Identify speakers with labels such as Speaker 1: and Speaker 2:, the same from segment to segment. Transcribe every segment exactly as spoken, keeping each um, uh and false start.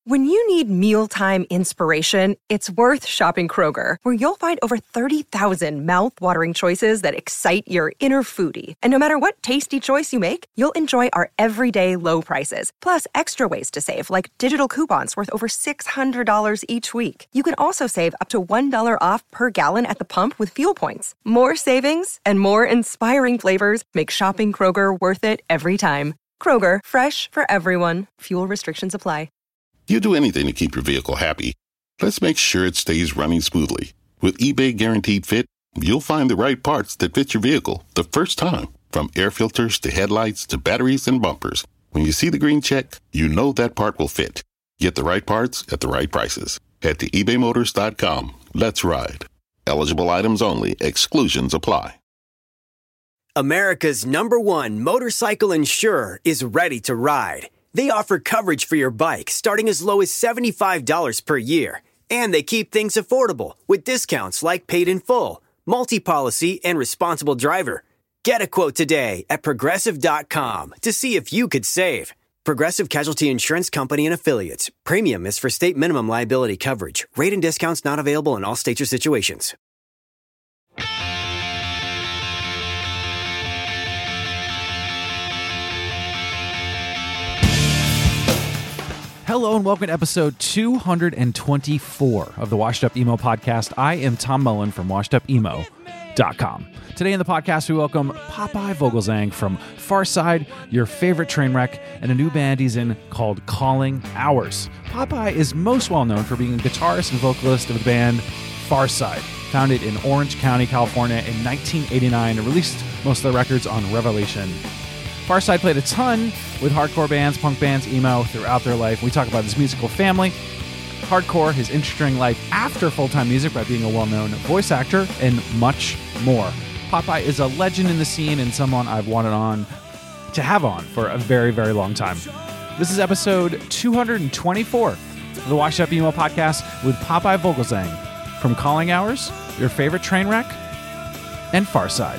Speaker 1: When you need mealtime inspiration, it's worth shopping Kroger, where you'll find over thirty thousand mouth-watering choices that excite your inner foodie. And no matter what tasty choice you make, you'll enjoy our everyday low prices, plus extra ways to save, like digital coupons worth over six hundred dollars each week. You can also save up to one dollar off per gallon at the pump with fuel points. More savings and more inspiring flavors make shopping Kroger worth it every time. Kroger, fresh for everyone. Fuel restrictions apply.
Speaker 2: You do anything to keep your vehicle happy. Let's make sure it stays running smoothly. With eBay Guaranteed Fit, you'll find the right parts that fit your vehicle the first time. From air filters to headlights to batteries and bumpers. When you see the green check, you know that part will fit. Get the right parts at the right prices. Head to ebay motors dot com. Let's ride. Eligible items only. Exclusions apply.
Speaker 3: America's number one motorcycle insurer is Ready to Ride. They offer coverage for your bike starting as low as seventy-five dollars per year. And they keep things affordable with discounts like paid in full, multi-policy, and responsible driver. Get a quote today at progressive dot com to see if you could save. Progressive Casualty Insurance Company and Affiliates. Premium is for state minimum liability coverage. Rate and discounts not available in all states or situations.
Speaker 4: Hello and welcome to episode two hundred twenty-four of the Washed Up Emo podcast. I am Tom Mullen from washed up emo dot com. Today in the podcast, we welcome Popeye Vogelzang from Farside, your favorite train wreck, and a new band he's in called Calling Hours. Popeye is most well known for being a guitarist and vocalist of the band Farside, founded in Orange County, California in nineteen eighty-nine, and released most of their records on Revelation. Farside played a ton with hardcore bands, punk bands, emo throughout their life. We talk about his musical family, hardcore, his interesting life after full-time music by being a well-known voice actor, and much more. Popeye is a legend in the scene and someone I've wanted on to have on for a very, very long time. This is episode two hundred twenty-four of the Washed Up Emo podcast with Popeye Vogelzang from Calling Hours, your favorite train wreck, and Farside.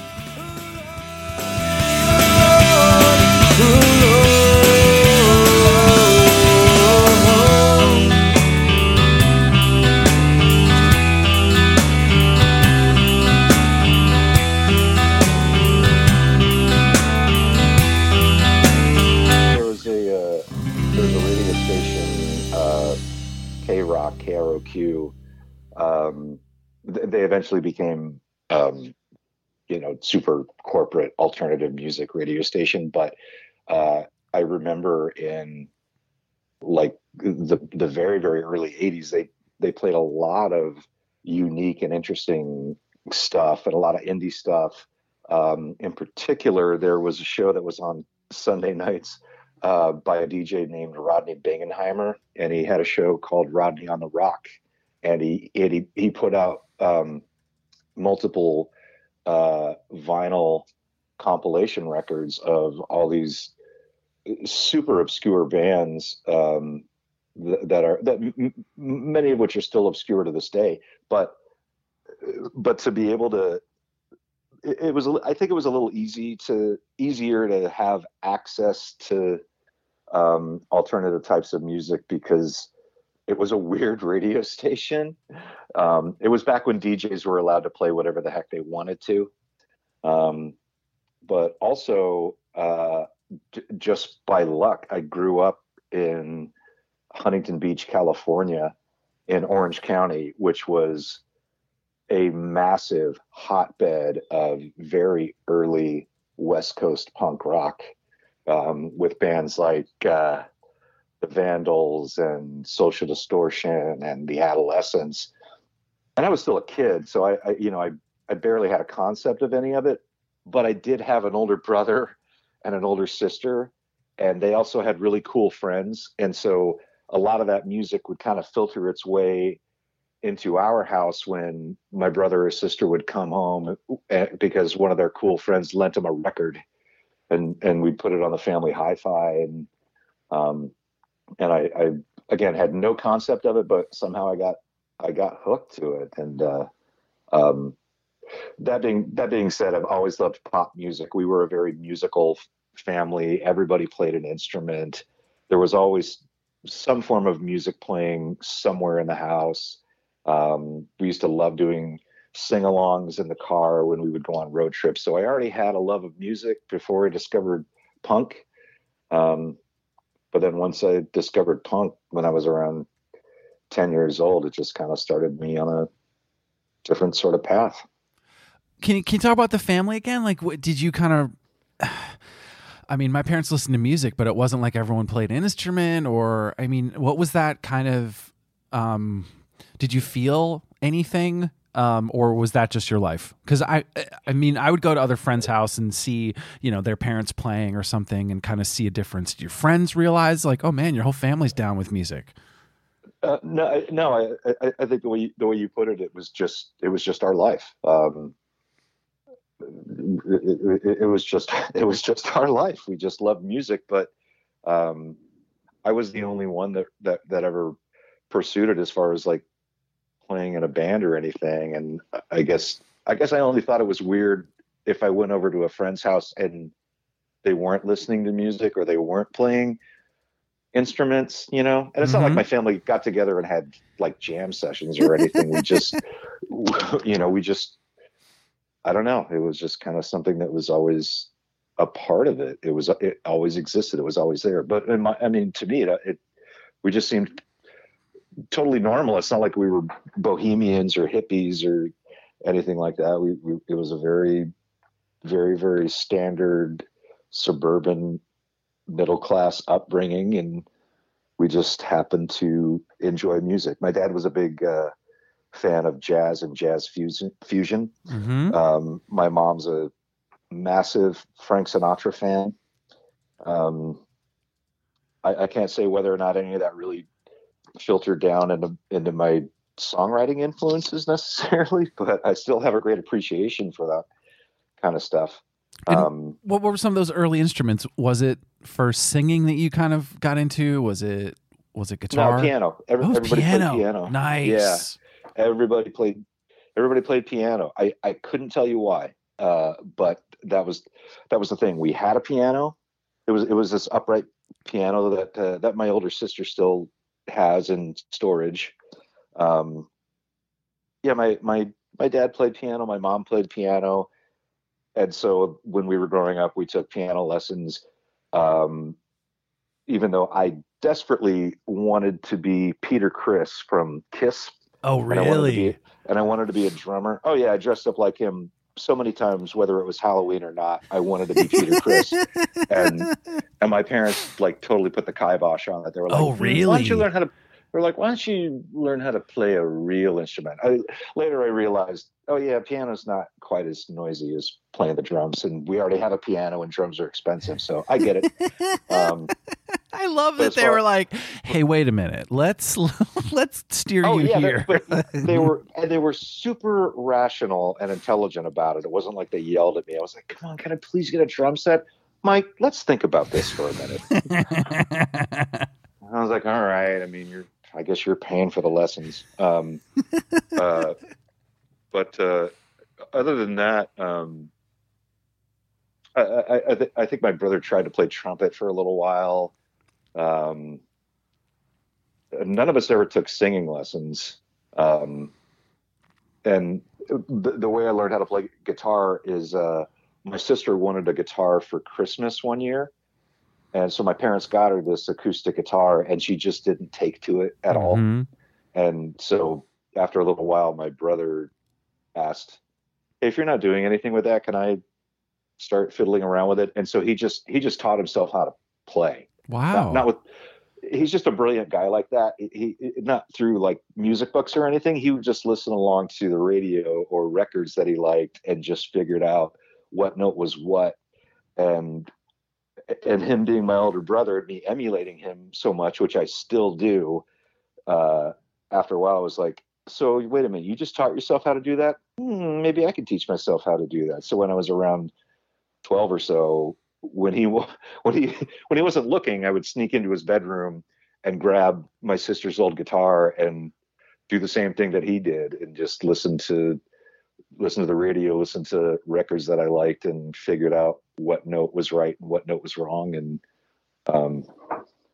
Speaker 5: K-Rock, K R O Q, um, th- they eventually became, um, you know, super corporate alternative music radio station. But uh, I remember in like the the very, very early eighties, they, they played a lot of unique and interesting stuff and a lot of indie stuff. Um, in particular, there was a show that was on Sunday nights Uh, by a D J named Rodney Bingenheimer, and he had a show called Rodney on the Rock, and he and he, he put out um, multiple uh, vinyl compilation records of all these super obscure bands um, th- that are that m- many of which are still obscure to this day, but but to be able to it, it was I think it was a little easy to easier to have access to um, alternative types of music because it was a weird radio station. Um, it was back when D Js were allowed to play whatever the heck they wanted to. Um, but also, uh, j- just by luck, I grew up in Huntington Beach, California, in Orange County, which was a massive hotbed of very early West Coast punk rock, um, with bands like uh, the Vandals and Social Distortion and the Adolescents. And I was still a kid, so I, I you know, I, I barely had a concept of any of it, but I did have an older brother and an older sister, and they also had really cool friends. And so a lot of that music would kind of filter its way into our house when my brother or sister would come home, because one of their cool friends lent them a record, and, and we'd put it on the family hi-fi. And, um, and I, I, again, had no concept of it, but somehow I got, I got hooked to it. And, uh, um, that being, that being said, I've always loved pop music. We were a very musical family. Everybody played an instrument. There was always some form of music playing somewhere in the house. Um, we used to love doing sing-alongs in the car when we would go on road trips. So I already had a love of music before I discovered punk. Um, but then once I discovered punk when I was around ten years old, it just kind of started me on a different sort of path.
Speaker 4: Can you, can you talk about the family again? Like, what did you kind of, I mean, my parents listened to music, but it wasn't like everyone played an instrument, or, I mean, what was that kind of, um, did you feel anything? Um, or was that just your life? Because I, I mean, I would go to other friends' house and see, you know, their parents playing or something, and kind of see a difference. Did your friends realize, like, oh man, your whole family's down with music?
Speaker 5: Uh, no, no. I, I, I think the way you, the way you put it, it was just it was just our life. Um, it, it, it was just it was just our life. We just loved music, but um, I was the only one that that that ever pursued it as far as like playing in a band or anything. And I guess, I guess I only thought it was weird if I went over to a friend's house and they weren't listening to music or they weren't playing instruments, you know, and it's mm-hmm. not like my family got together and had like jam sessions or anything. We just, you know, we just, I don't know. It was just kind of something that was always a part of it. It was, it always existed. It was always there. But in my, I mean, to me, it, it we just seemed totally normal. It's not like we were bohemians or hippies or anything like that. We, we it was a very, very, very standard suburban middle class upbringing, and we just happened to enjoy music. My dad was a big uh, fan of jazz and jazz fusion. fusion. Mm-hmm. Um, my mom's a massive Frank Sinatra fan. Um, I, I can't say whether or not any of that really filtered down into into my songwriting influences necessarily, but I still have a great appreciation for that kind of stuff. Um,
Speaker 4: what were some of those early instruments? Was it for singing that you kind of got into? Was it was it guitar?
Speaker 5: No, piano. Every,
Speaker 4: oh,
Speaker 5: everybody
Speaker 4: piano.
Speaker 5: played piano.
Speaker 4: Nice.
Speaker 5: Yeah, everybody played. Everybody played piano. I, I couldn't tell you why, uh, but that was that was the thing. We had a piano. It was it was this upright piano that uh, that my older sister still has in storage. Um, yeah, my, my, my dad played piano. My mom played piano. And so when we were growing up, we took piano lessons. Um, even though I desperately wanted to be Peter Criss from Kiss.
Speaker 4: Oh, really?
Speaker 5: And I wanted to be, and I wanted to be a drummer. Oh yeah. I dressed up like him so many times, whether it was Halloween or not. I wanted to be Peter Criss. and, and my parents like totally put the kibosh on it. They were like,
Speaker 4: oh, really?
Speaker 5: Why don't you learn how to, they're like, why don't you learn how to play a real instrument? I, later I realized, oh yeah, piano's not quite as noisy as playing the drums, and we already have a piano and drums are expensive, so I get it. Um,
Speaker 4: I love that they far, were like, hey, wait a minute, let's let's steer
Speaker 5: oh,
Speaker 4: you
Speaker 5: yeah,
Speaker 4: here.
Speaker 5: But they were and they were super rational and intelligent about it. It wasn't like they yelled at me. I was like, come on, can I please get a drum set? Mike, let's think about this for a minute. I was like, all right, I mean, you're I guess you're paying for the lessons. Um, uh, but uh, other than that, um, I, I, I, th- I think my brother tried to play trumpet for a little while. Um, none of us ever took singing lessons. Um, and the, the way I learned how to play guitar is uh, my sister wanted a guitar for Christmas one year. And so my parents got her this acoustic guitar, and she just didn't take to it at mm-hmm. all. And so after a little while, my brother asked, hey, if you're not doing anything with that, can I start fiddling around with it? And so he just he just taught himself how to play.
Speaker 4: Wow.
Speaker 5: Not, not with he's just a brilliant guy like that. He, he not through like music books or anything. He would just listen along to the radio or records that he liked and just figured out what note was what. And and him being my older brother and me emulating him so much, which I still do, uh, after a while I was like, so wait a minute, you just taught yourself how to do that? Hmm, maybe I can teach myself how to do that. So when I was around twelve or so, when he, when he, when he wasn't looking, I would sneak into his bedroom and grab my sister's old guitar and do the same thing that he did and just listen to, listen to the radio, listen to records that I liked, and figured out what note was right and what note was wrong. And, um,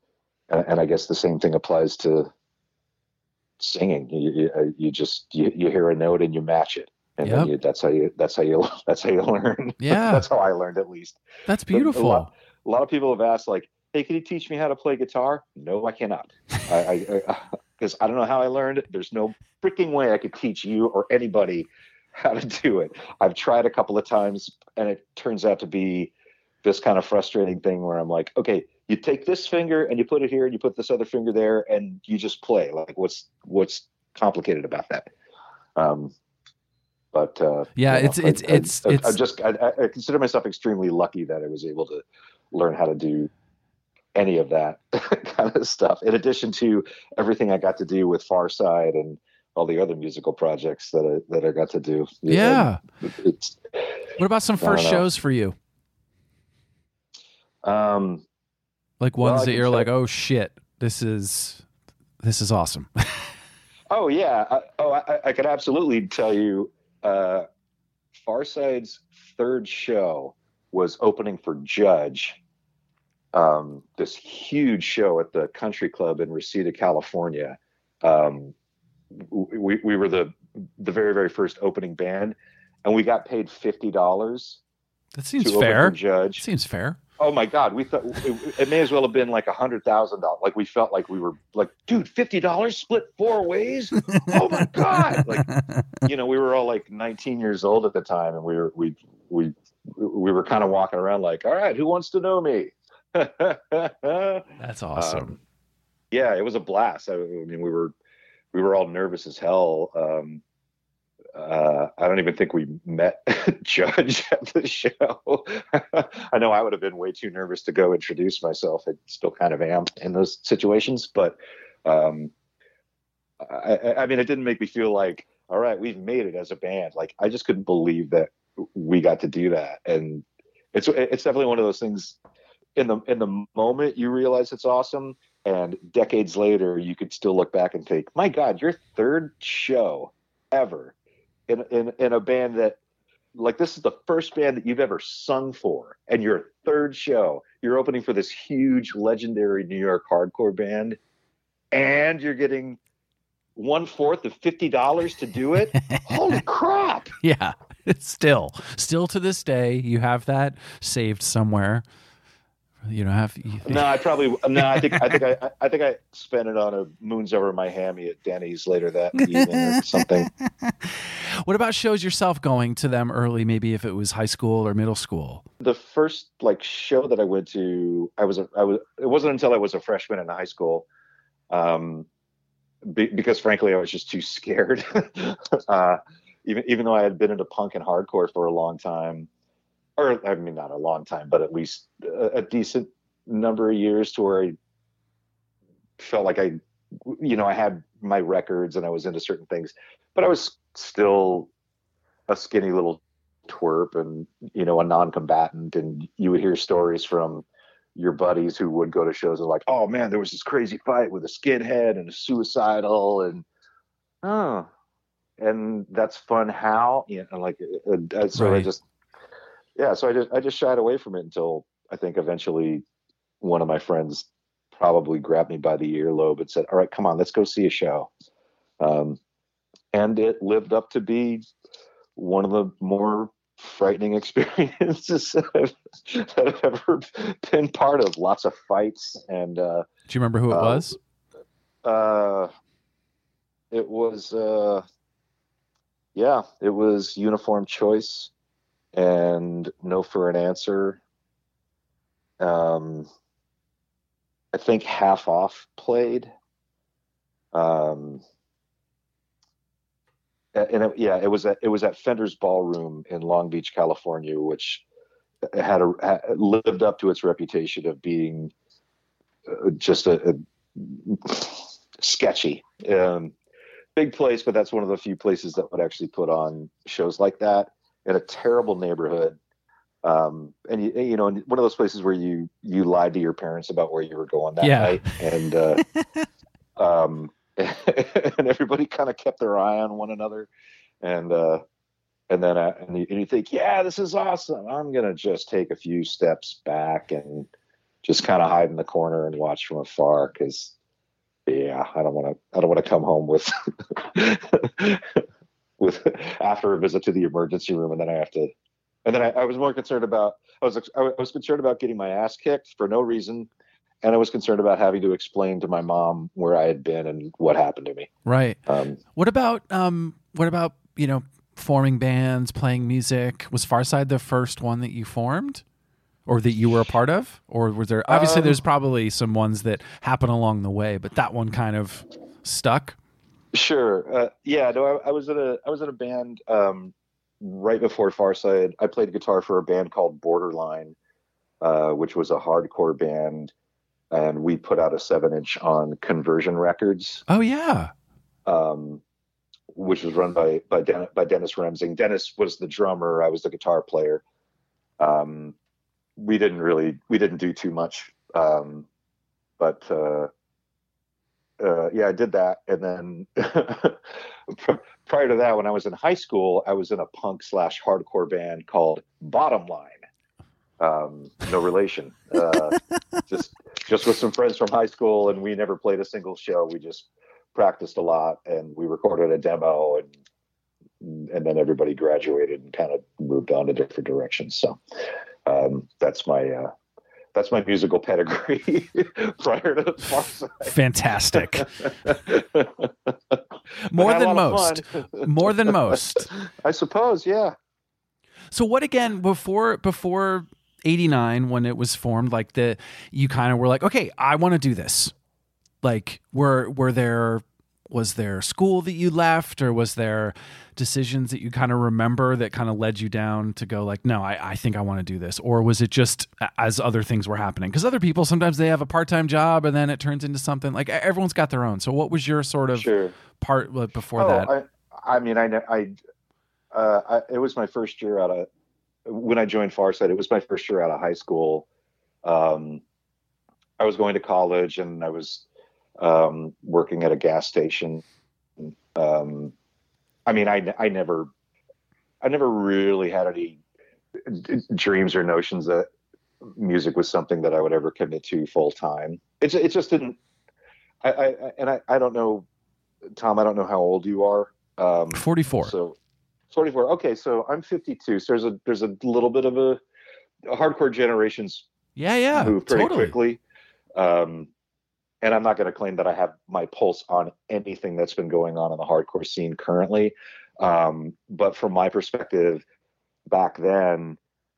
Speaker 5: and, and I guess the same thing applies to singing. You, you, you just, you, you hear a note and you match it. And
Speaker 4: Yep.
Speaker 5: then you, that's how you, that's how you, that's how you learn.
Speaker 4: Yeah.
Speaker 5: That's how I learned, at least.
Speaker 4: That's
Speaker 5: But a
Speaker 4: beautiful.
Speaker 5: lot, a lot of people have asked, like, hey, can you teach me how to play guitar? No, I cannot. I, I, because I, I don't know how I learned it. There's no freaking way I could teach you or anybody how to do it. I've tried a couple of times, and it turns out to be this kind of frustrating thing where I'm like, okay, you take this finger and you put it here and you put this other finger there and you just play. Like, what's, what's complicated about that? Um, But uh,
Speaker 4: yeah,
Speaker 5: you know,
Speaker 4: it's it's
Speaker 5: I,
Speaker 4: it's
Speaker 5: I,
Speaker 4: it's
Speaker 5: I just I, I consider myself extremely lucky that I was able to learn how to do any of that kind of stuff. In addition to everything I got to do with Far Side and all the other musical projects that I that I got to do.
Speaker 4: yeah.
Speaker 5: And it's,
Speaker 4: What about some first
Speaker 5: I don't know.
Speaker 4: shows for you?
Speaker 5: Um,
Speaker 4: Like
Speaker 5: Well,
Speaker 4: ones
Speaker 5: I
Speaker 4: that
Speaker 5: can
Speaker 4: you're
Speaker 5: tell-
Speaker 4: like, oh shit, this is this is awesome.
Speaker 5: oh yeah. I, oh, I, I could absolutely tell you. Uh, Farside's third show was opening for Judge, um, this huge show at the Country Club in Reseda, California. Um, we we were the the very very first opening band, and we got paid fifty dollars.
Speaker 4: That seems
Speaker 5: to open
Speaker 4: fair.
Speaker 5: for Judge.
Speaker 4: Seems fair.
Speaker 5: Oh my God, we thought it, it may as well have been like a hundred thousand dollars. Like, we felt like we were like, dude, fifty dollars split four ways. Oh my God. Like, you know, we were all like nineteen years old at the time, and we were, we, we, we were kind of walking around like, all right, who wants to know me?
Speaker 4: That's awesome.
Speaker 5: Um, yeah, it was a blast. I, I mean, we were, we were all nervous as hell. Um, Uh, I don't even think we met Judge at the show. I know I would have been way too nervous to go introduce myself. I still kind of am in those situations, but um, I, I mean, it didn't make me feel like, all right, we've made it as a band. Like, I just couldn't believe that we got to do that. And it's it's definitely one of those things. In the in the moment, you realize it's awesome, and decades later, you could still look back and think, my God, your third show ever. In, in in a band that, like, this is the first band that you've ever sung for, and your third show, you're opening for this huge, legendary New York hardcore band, and you're getting one fourth of fifty dollars to do it. Holy crap!
Speaker 4: Yeah, it's still, still to this day, you have that saved somewhere. You don't have. You
Speaker 5: No, I probably no. I think I think I I think I spent it on a Moons Over My Hammy at Denny's later that evening or something.
Speaker 4: What about shows yourself going to them early? Maybe if it was high school or middle school.
Speaker 5: The first like show that I went to, I was a, I was. It wasn't until I was a freshman in high school, um, be, because frankly I was just too scared. uh, even even though I had been into punk and hardcore for a long time. Or, I mean, not a long time, but at least a, a decent number of years to where I felt like I, you know, I had my records and I was into certain things, but I was still a skinny little twerp and, you know, a non-combatant. And you would hear stories from your buddies who would go to shows and like, oh man, there was this crazy fight with a skinhead and a suicidal, and, oh, and that's fun. How, you know, like, uh, so
Speaker 4: Right.
Speaker 5: I just, Yeah, so I just I just shied away from it until I think eventually one of my friends probably grabbed me by the earlobe and said, "All right, come on, let's go see a show." Um, and it lived up to be one of the more frightening experiences that I've, that I've ever been part of. Lots of fights, and uh,
Speaker 4: Do you remember who it
Speaker 5: uh,
Speaker 4: was?
Speaker 5: uh, it was uh, yeah, it was Uniform Choice. And No for an Answer. Um, I think Half Off played. Um, and it, yeah, it was at, it was at Fender's Ballroom in Long Beach, California, which had a had, lived up to its reputation of being uh, just a, a sketchy. Um, big place, but that's one of the few places that would actually put on shows like that. In a terrible neighborhood, um, and you, you know, one of those places where you you lied to your parents about where you were going that
Speaker 4: Yeah.
Speaker 5: night, and uh, um, and everybody kind of kept their eye on one another, and uh, and then uh, and, you, and you think, yeah, this is awesome. I'm gonna just take a few steps back and just kind of hide in the corner and watch from afar. Cause yeah, I don't want to, I don't want to come home with, with after a visit to the emergency room. And then I have to, and then I, I was more concerned about, I was, I was concerned about getting my ass kicked for no reason. And I was concerned about having to explain to my mom where I had been and what happened to me.
Speaker 4: Right.
Speaker 5: Um,
Speaker 4: what about, um, what about, you know, forming bands, playing music? Was Farside the first one that you formed or that you were a part of? Or was there, obviously um, there's probably some ones that happen along the way, but that one kind of stuck?
Speaker 5: Sure. Uh, yeah, no, I, I was in a, I was in a band, um, right before Farside. I played guitar for a band called Borderline, uh, which was a hardcore band. And we put out a seven inch on Conversion Records.
Speaker 4: Oh yeah.
Speaker 5: Um, which was run by, by, Den- by Dennis Remsing. Dennis was the drummer. I was the guitar player. Um, we didn't really, we didn't do too much. Um, but, uh, uh, yeah, I did that. And then prior to that, when I was in high school, I was in a punk slash hardcore band called Bottom Line. Um, no relation, uh, just, just with some friends from high school, and we never played a single show. We just practiced a lot, and we recorded a demo, and and then everybody graduated and kind of moved on to different directions. So um, that's my uh, that's my musical pedigree prior to Farside.
Speaker 4: Fantastic. More than most. More than most.
Speaker 5: I suppose, yeah.
Speaker 4: So what again before before eighty-nine when it was formed, like the you kind of were like, okay, I want to do this. Like were were there was there school that you left, or was there decisions that you kind of remember that kind of led you down to go like, no, I, I think I want to do this? Or was it just as other things were happening? Because other people, sometimes they have a part-time job and then it turns into something. Like everyone's got their own. So what was your sort of
Speaker 5: sure.
Speaker 4: part before
Speaker 5: oh,
Speaker 4: that?
Speaker 5: I, I mean, I, I, uh, I, it was my first year out of, when I joined Farside, it was my first year out of high school. Um, I was going to college, and I was um, working at a gas station. Um, I mean, I, I never, I never really had any d- dreams or notions that music was something that I would ever commit to full time. It's, it just didn't. I, I and I, I don't know, Tom. I don't know how old you are. Um,
Speaker 4: forty-four.
Speaker 5: So. forty-four. Okay, so I'm fifty-two. So there's a there's a little bit of a, a hardcore generations.
Speaker 4: Yeah, yeah,
Speaker 5: move pretty
Speaker 4: totally.
Speaker 5: quickly. Um, and I'm not going to claim that I have my pulse on anything that's been going on in the hardcore scene currently. Um, but from my perspective, back then,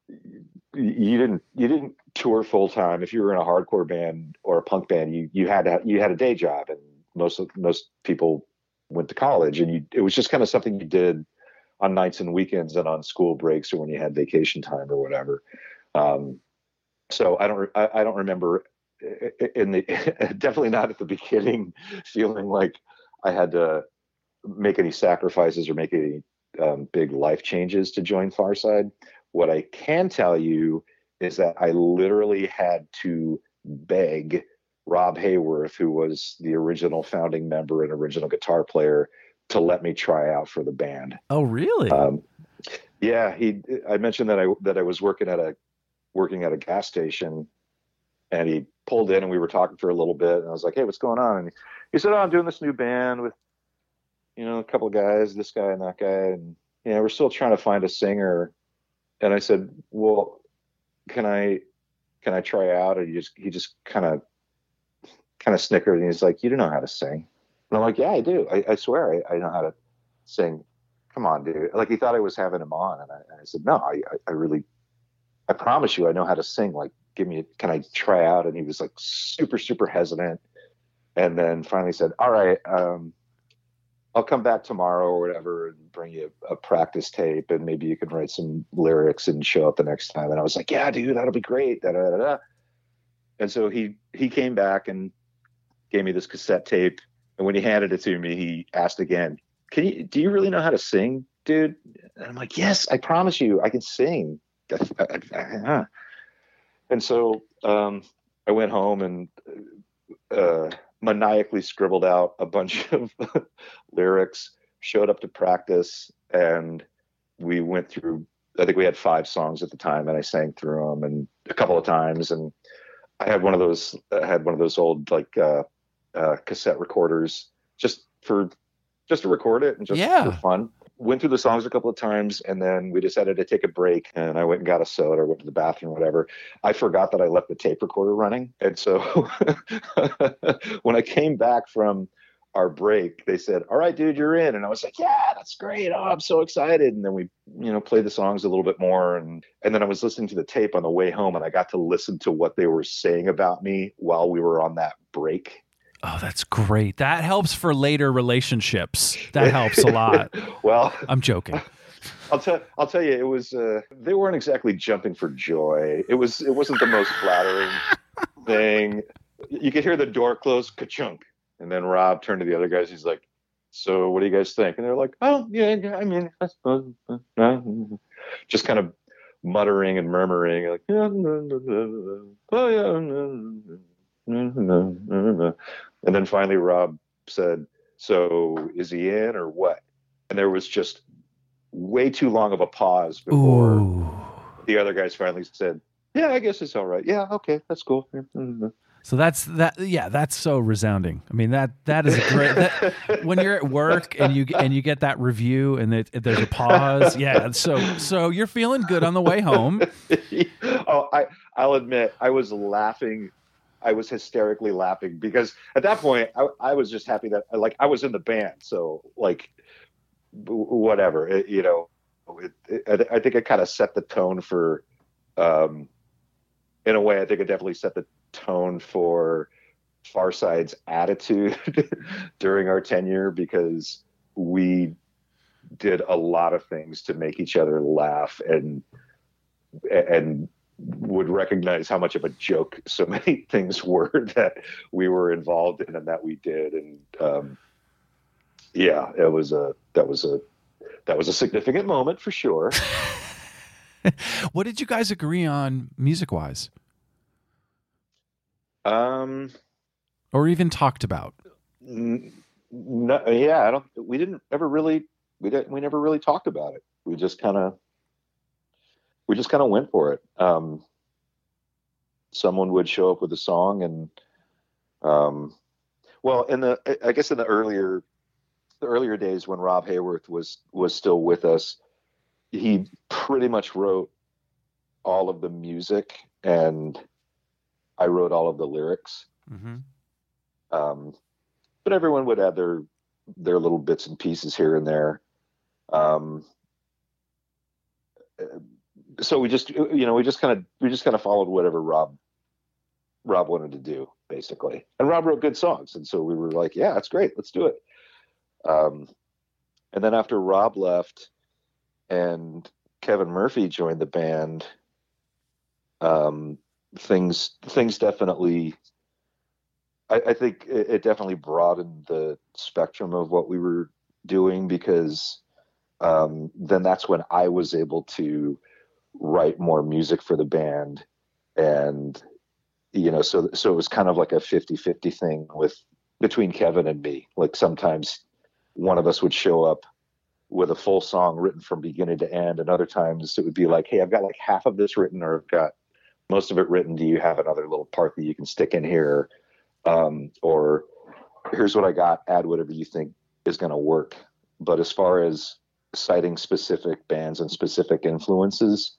Speaker 5: you didn't you didn't tour full time. If you were in a hardcore band or a punk band, you you had to, you had a day job, and most of, most people went to college, and you it was just kind of something you did on nights and weekends and on school breaks or when you had vacation time or whatever. Um, so I don't, I, I don't remember in the, definitely not at the beginning, feeling like I had to make any sacrifices or make any um, big life changes to join Farside. What I can tell you is that I literally had to beg Rob Hayworth, who was the original founding member and original guitar player, to let me try out for the band.
Speaker 4: Oh, really?
Speaker 5: Um, yeah, he. I mentioned that I that I was working at a working at a gas station, and he pulled in, and we were talking for a little bit, and I was like, "Hey, what's going on?" And he said, "Oh, I'm doing this new band with, you know, a couple of guys, this guy and that guy, and you know, we're still trying to find a singer." And I said, "Well, can I can I try out?" And he just he just kind of kind of snickered, and he's like, "You don't know how to sing." And I'm like, "Yeah, I do. I, I swear I, I know how to sing. Come on, dude." Like he thought I was having him on. And I, and I said, "No, I, I really, I promise you, I know how to sing. Like, give me, a, can I try out?" And he was like super, super hesitant. And then finally said, "All right, um, I'll come back tomorrow or whatever and bring you a, a practice tape, and maybe you can write some lyrics and show up the next time." And I was like, "Yeah, dude, that'll be great." Da, da, da, da. And so he, he came back and gave me this cassette tape. And when he handed it to me, he asked again, "Can you, do you really know how to sing, dude?" And I'm like, "Yes, I promise you, I can sing." And so um, I went home and uh, maniacally scribbled out a bunch of lyrics, showed up to practice, and we went through, I think we had five songs at the time, and I sang through them and a couple of times. And I had one of those, I had one of those old like uh, uh, cassette recorders just for, just to record it and just
Speaker 4: yeah.
Speaker 5: for fun. Went through the songs a couple of times, and then we decided to take a break, and I went and got a soda or went to the bathroom or whatever. I forgot that I left the tape recorder running. And so when I came back from our break, they said, all right, dude, you're in. And I was like, yeah, that's great. Oh, I'm so excited. And then we, you know, played the songs a little bit more. And, and then I was listening to the tape on the way home, and I got to listen to what they were saying about me while we were on that break.
Speaker 4: Oh, that's great. That helps for later relationships. That helps a lot.
Speaker 5: Well,
Speaker 4: I'm joking.
Speaker 5: I'll tell. I'll tell you. It was. Uh, they weren't exactly jumping for joy. It was. It wasn't the most flattering thing. You could hear the door close, ka-chunk, and then Rob turned to the other guys. He's like, "So, what do you guys think?" And they're like, "Oh, yeah. yeah I mean, I suppose." Uh, just kind of muttering and murmuring, like, "Oh yeah." And then finally Rob said, so is he in or what? And there was just way too long of a pause before Ooh. the other guys finally said, yeah, I guess it's all right. Yeah, okay, that's cool.
Speaker 4: So that's that. Yeah, that's so resounding. I mean, that that is a great. That, when you're at work and you and you get that review and it, there's a pause. Yeah, so so you're feeling good on the way home.
Speaker 5: oh, I I'll admit I was laughing. I was hysterically laughing because at that point I, I was just happy that like I was in the band. So like whatever, it, you know, it, it, I think it kind of set the tone for, um, in a way, I think it definitely set the tone for Farside's attitude during our tenure, because we did a lot of things to make each other laugh and, and, would recognize how much of a joke so many things were that we were involved in and that we did. And, um, yeah, it was a, that was a, that was a significant moment for sure.
Speaker 4: What did you guys agree on music wise?
Speaker 5: Um,
Speaker 4: or even talked about?
Speaker 5: N- no, yeah, I don't, we didn't ever really, we didn't, we never really talked about it. We just kind of, we just kind of went for it. Um, someone would show up with a song and, um, well, in the, I guess in the earlier, the earlier days when Rob Hayworth was, was still with us, he pretty much wrote all of the music and I wrote all of the lyrics. Mm-hmm. Um, but everyone would add their, their little bits and pieces here and there. Um, So we just, you know, we just kind of, we just kind of followed whatever Rob, Rob wanted to do, basically. And Rob wrote good songs, and so we were like, yeah, that's great, let's do it. Um, and then after Rob left, and Kevin Murphy joined the band, um, things, things definitely, I, I think it, it definitely broadened the spectrum of what we were doing, because um, then that's when I was able to write more music for the band. And, you know, so, so it was kind of like a fifty-fifty thing with, between Kevin and me. Like sometimes one of us would show up with a full song written from beginning to end. And other times it would be like, hey, I've got like half of this written, or I've got most of it written. Do you have another little part that you can stick in here? Um, or here's what I got, add whatever you think is going to work. But as far as citing specific bands and specific influences,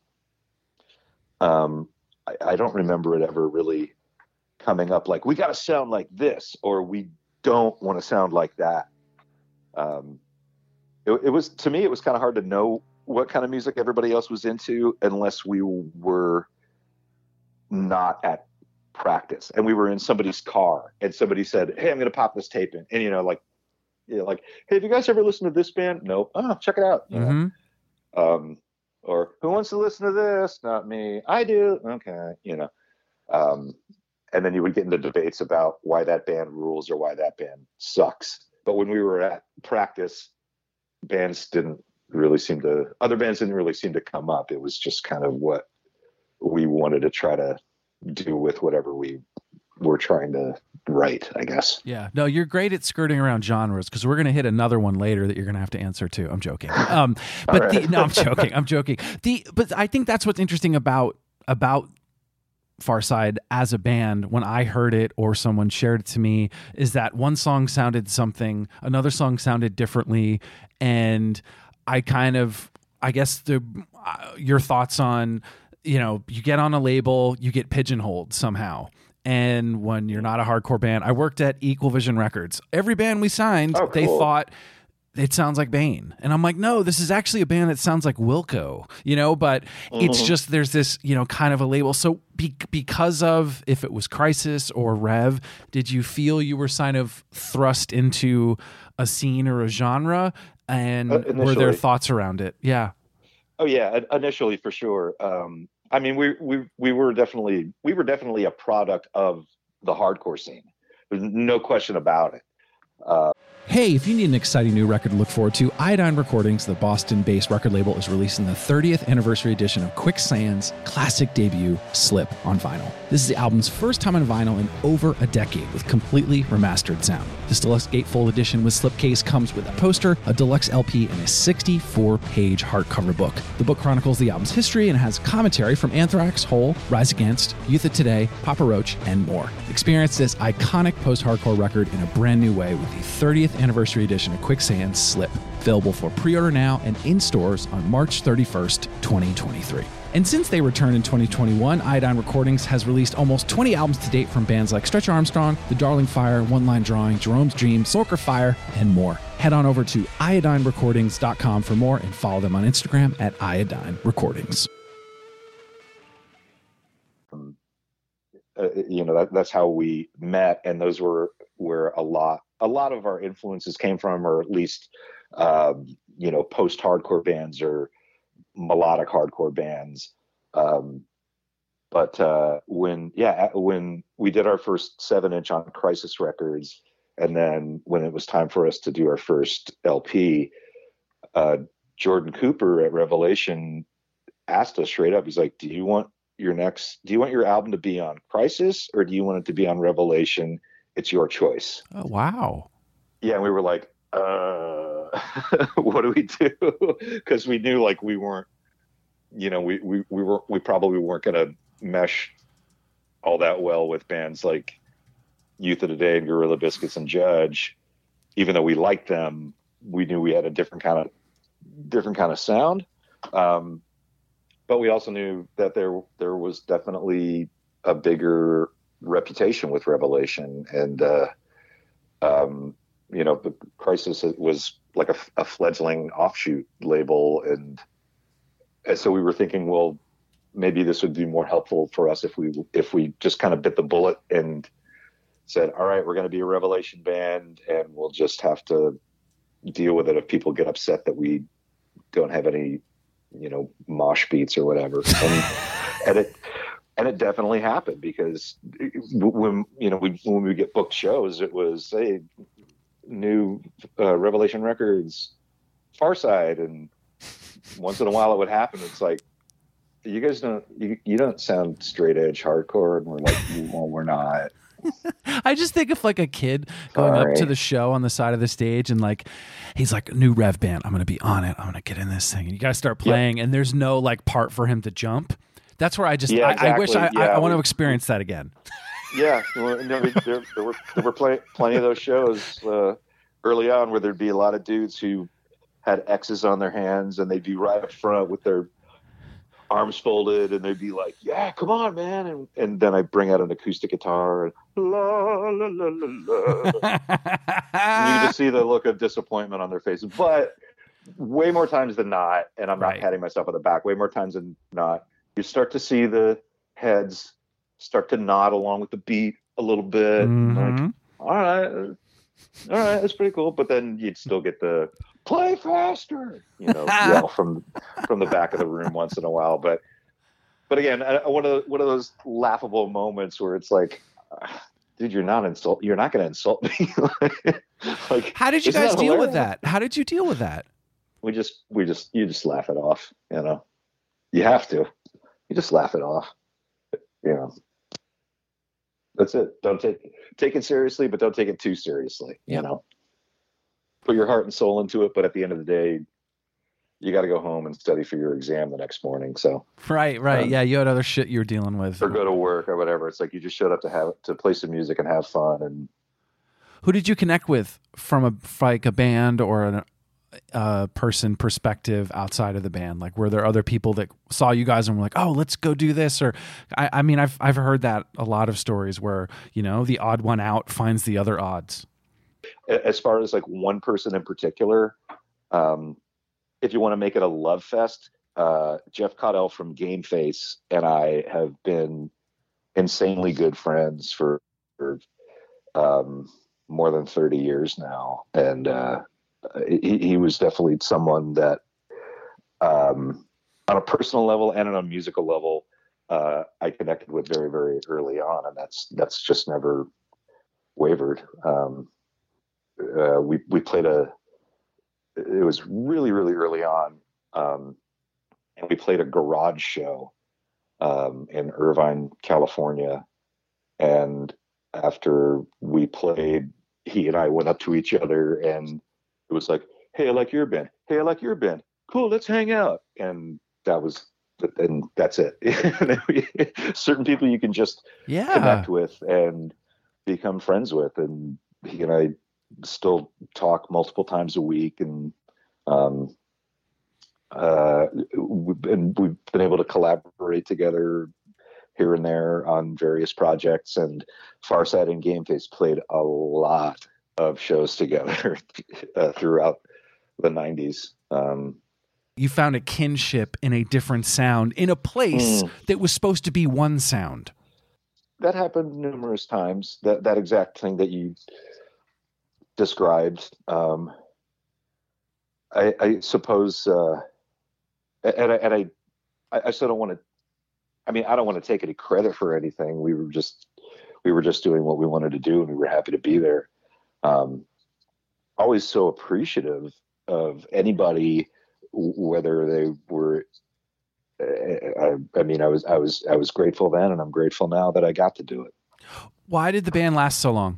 Speaker 5: Um, I, I don't remember it ever really coming up like, we got to sound like this, or we don't want to sound like that. Um, it, it was, to me, it was kind of hard to know what kind of music everybody else was into unless we were not at practice and we were in somebody's car and somebody said, hey, I'm going to pop this tape in. And, you know, like, you know, like, hey, have you guys ever listened to this band? Nope. Oh, check it out. You mm-hmm. know? Um, Or who wants to listen to this? Not me. I do. Okay. You know, um, and then you would get into debates about why that band rules or why that band sucks. But when we were at practice, bands didn't really seem to, other bands didn't really seem to come up. It was just kind of what we wanted to try to do with whatever we were trying to write, I guess.
Speaker 4: Yeah. No, you're great at skirting around genres, because we're going to hit another one later that you're going to have to answer to. I'm joking. Um, but right. the, no, I'm joking. I'm joking. The, but I think that's what's interesting about, about Farside as a band, when I heard it or someone shared it to me, is that one song sounded something, another song sounded differently, and I kind of, I guess the uh, your thoughts on, you know, you get on a label, you get pigeonholed somehow. And when you're not a hardcore band, I worked at Equal Vision Records. Every band we signed,
Speaker 5: oh,
Speaker 4: they
Speaker 5: cool.
Speaker 4: thought it sounds like Bane. And I'm like, no, this is actually a band that sounds like Wilco, you know, but mm-hmm. it's just, there's this, you know, kind of a label. So be, because of, if it was Crisis or Rev, did you feel you were kind of thrust into a scene or a genre? And uh, were there thoughts around it? Yeah.
Speaker 5: Oh yeah. Initially for sure. Um, I mean, we, we, we were definitely, we were definitely a product of the hardcore scene. There's no question about it. Uh,
Speaker 4: Hey, if you need an exciting new record to look forward to, Iodine Recordings, the Boston-based record label, is releasing the thirtieth anniversary edition of Quicksand's classic debut, Slip, on vinyl. This is the album's first time on vinyl in over a decade with completely remastered sound. This deluxe gatefold edition with slipcase comes with a poster, a deluxe L P, and a sixty-four page hardcover book. The book chronicles the album's history and has commentary from Anthrax, Hole, Rise Against, Youth of Today, Papa Roach, and more. Experience this iconic post-hardcore record in a brand new way with the thirtieth anniversary edition of Quicksand's Slip, available for pre-order now and in stores on March thirty-first, twenty twenty-three. And since they returned in twenty twenty-one, Iodine Recordings has released almost twenty albums to date from bands like Stretch Armstrong, The Darling Fire, One Line Drawing, Jerome's Dream, Sorker Fire, and more. Head on over to iodine recordings dot com for more and follow them on Instagram at Iodine Recordings.
Speaker 5: Um, uh, you know, that, that's how we met, and those were where a lot a lot of our influences came from, or at least um, you know, post-hardcore bands or melodic hardcore bands. Um, but uh, when yeah, when we did our first seven inch on Crisis Records, and then when it was time for us to do our first L P, uh, Jordan Cooper at Revelation asked us straight up. He's like, "Do you want your next? Do you want your album to be on Crisis, or do you want it to be on Revelation? It's your choice."
Speaker 4: Oh, wow.
Speaker 5: Yeah, and we were like, uh, what do we do? Because we knew, like, we weren't, you know, we we we were we probably weren't going to mesh all that well with bands like Youth of Today and Gorilla Biscuits and Judge. Even though we liked them, we knew we had a different kind of different kind of sound. Um, but we also knew that there there was definitely a bigger reputation with Revelation, and uh, um, you know, the Crisis was like a, a fledgling offshoot label, and, and so we were thinking, well, maybe this would be more helpful for us if we if we just kind of bit the bullet and said, all right, we're going to be a Revelation band, and we'll just have to deal with it if people get upset that we don't have any, you know, mosh beats or whatever. And, and it and it definitely happened, because when you know we, when we get booked shows, it was, hey, new uh, Revelation Records, Farside, and once in a while it would happen. It's like, you guys don't you, you don't sound straight edge hardcore, and we're like, well, we're not.
Speaker 4: I just think of like a kid going
Speaker 5: Sorry.
Speaker 4: up to the show on the side of the stage, and like he's like, new Rev band, I'm gonna be on it, I'm gonna get in this thing, and you guys start playing, yep. and there's no like part for him to jump. That's where I just
Speaker 5: yeah,
Speaker 4: I,
Speaker 5: exactly.
Speaker 4: I wish I,
Speaker 5: yeah,
Speaker 4: I, I want
Speaker 5: we,
Speaker 4: to experience that again.
Speaker 5: Yeah, well, no, there, there were there were plenty, plenty of those shows uh, early on where there'd be a lot of dudes who had X's on their hands, and they'd be right up front with their arms folded, and they'd be like, yeah, come on, man. And and then I bring out an acoustic guitar, and la la la la la. And you just see the look of disappointment on their faces. But way more times than not, and I'm not
Speaker 4: Right.
Speaker 5: patting myself on the back, way more times than not, you start to see the heads start to nod along with the beat a little bit.
Speaker 4: Mhm.
Speaker 5: Like, all right, all right, that's pretty cool. But then you'd still get the play faster, you know, yell from from the back of the room once in a while. But but again, I, one of the, one of those laughable moments where it's like, dude, you're not insult, you're not going to insult me. Like,
Speaker 4: How did you
Speaker 5: isn't
Speaker 4: guys
Speaker 5: that
Speaker 4: deal with
Speaker 5: hilarious?
Speaker 4: that? How did you deal with that?
Speaker 5: We just we just you just laugh it off. You know, you have to. You just laugh it off. You know. That's it. Don't take take it seriously, but don't take it too seriously. You
Speaker 4: Yep.
Speaker 5: know, put your heart and soul into it, but at the end of the day, you got to go home and study for your exam the next morning. So
Speaker 4: right, right,
Speaker 5: um,
Speaker 4: yeah, you had other shit you were dealing with,
Speaker 5: or go to work or whatever. It's like you just showed up to have to play some music and have fun. And
Speaker 4: who did you connect with from a like a band or a uh, person perspective outside of the band? Like, were there other people that saw you guys and were like, "Oh, let's go do this"? Or, I, I mean, I've I've heard that a lot of stories where, you know, the odd one out finds the other odds.
Speaker 5: As far as like one person in particular, um, if you want to make it a love fest, uh, Jeff Caudell from Game Face and I have been insanely good friends for, for um, more than thirty years now. And uh, he, he was definitely someone that um, on a personal level and on a musical level, uh, I connected with very, very early on. And that's, that's just never wavered. Um, uh, we, we played a, it was really, really early on. Um, and we played a garage show, um, in Irvine, California. And after we played, he and I went up to each other and it was like, "Hey, I like your band. Hey, I like your band. Cool. Let's hang out." And that was, and that's it. Certain people you can just
Speaker 4: yeah.
Speaker 5: connect with and become friends with. And he and I still talk multiple times a week, and um uh we've been, we've been able to collaborate together here and there on various projects. And Farside and Game Face played a lot of shows together uh, throughout the nineties. Um
Speaker 4: you found a kinship in a different sound in a place mm. that was supposed to be one sound.
Speaker 5: That happened numerous times, that that exact thing that you described. Um, I, I suppose, uh, and I, and I, I still don't want to, I mean, I don't want to take any credit for anything. We were just, we were just doing what we wanted to do, and we were happy to be there. Um, always so appreciative of anybody, whether they were, I, I mean, I was, I was, I was grateful then, and I'm grateful now that I got to do it.
Speaker 4: Why did the band last so long?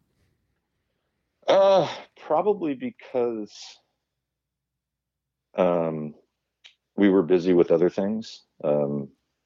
Speaker 5: Uh, probably because um, we were busy with other things. Um,